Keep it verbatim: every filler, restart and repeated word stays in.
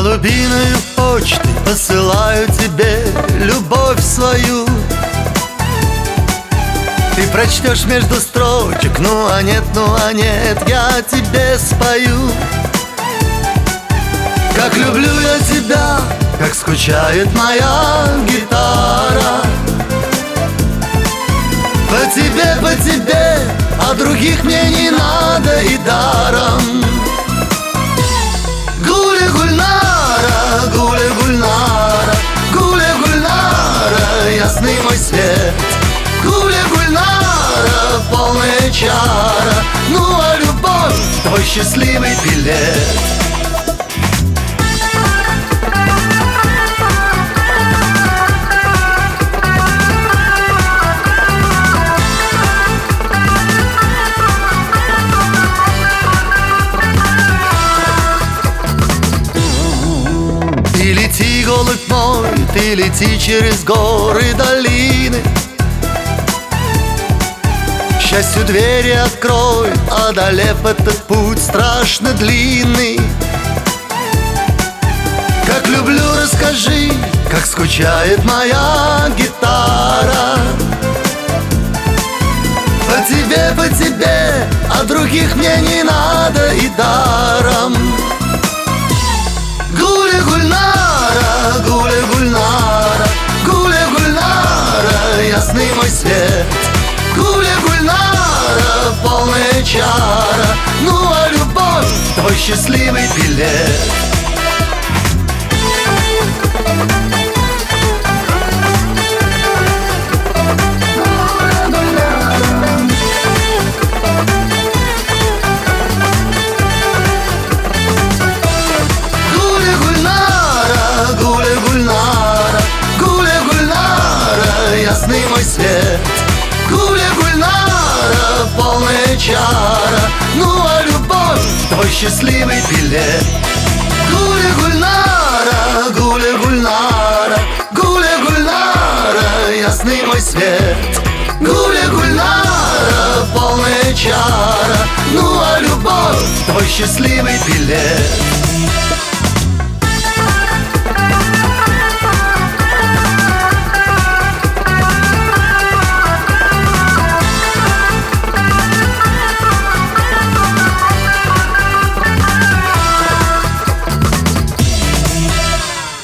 Голубиную почтой посылаю тебе любовь свою. Ты прочтешь между строчек: ну а нет, ну а нет, я тебе спою. Как люблю я тебя, как скучает моя гитара. По тебе, по тебе, а других мне не надо и даром. Гуля Гульнара, Гуля Гульнара, Гуля Гульнара, ясный мой свет. Гуля Гульнара, полная чара, ну а любовь твой счастливый билет. Ты лети, голубь мой, ты лети через горы, долины. Счастью двери открой, одолев этот путь страшно длинный. Как люблю, расскажи, как скучает моя гитара. По тебе, по тебе, а других мне не надо и даром. Гуля Гульнара, Гуля Гульнара, Гуля Гульнара, ясный мой свет. Гуля Гульнара, полная чара, ну а любовь твой счастливый билет. Ясный мой свет. Гуля Гульнара, полная чара, ну а любовь твой счастливый билет. Гуля Гульнара, Гуля Гульнара, Гуля Гульнара, ясный мой свет. Гуля Гульнара, полная чара, ну а любовь твой счастливый билет.